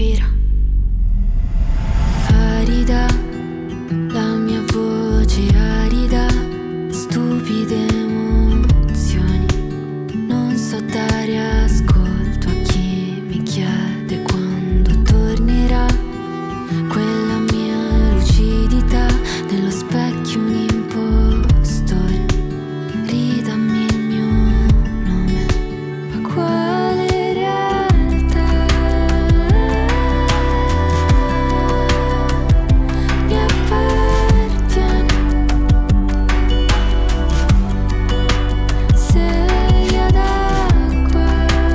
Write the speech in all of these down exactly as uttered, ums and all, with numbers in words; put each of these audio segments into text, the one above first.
respira. Arida, la mia voce arida, stupide emozioni. Non so dare ascolto a chi mi chiede quando tornerà. Quella mia lucidità, nello specchio un impostore. Ridammi il mio nome, ma quale realtà mi appartiene? Sei ad acqua,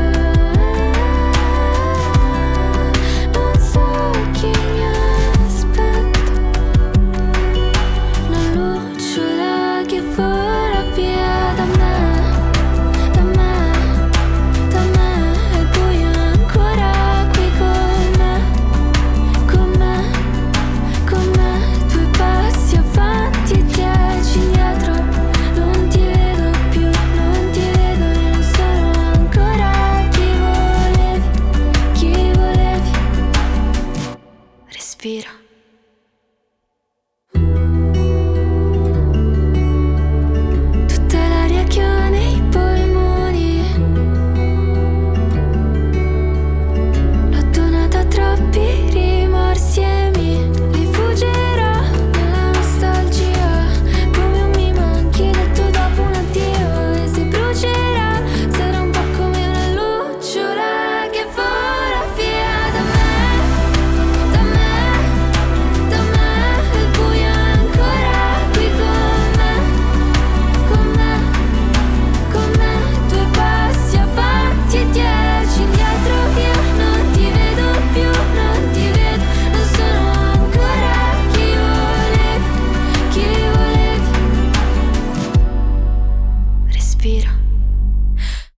non so chi mi aspetta. Una lucciola che vola via da me, da me, da me. È buio ancora qui con me, con me, con me. Due passi avanti e dieci indietro. Non ti vedo più, non ti vedo e non sono ancora chi volevi, chi volevi. Respira.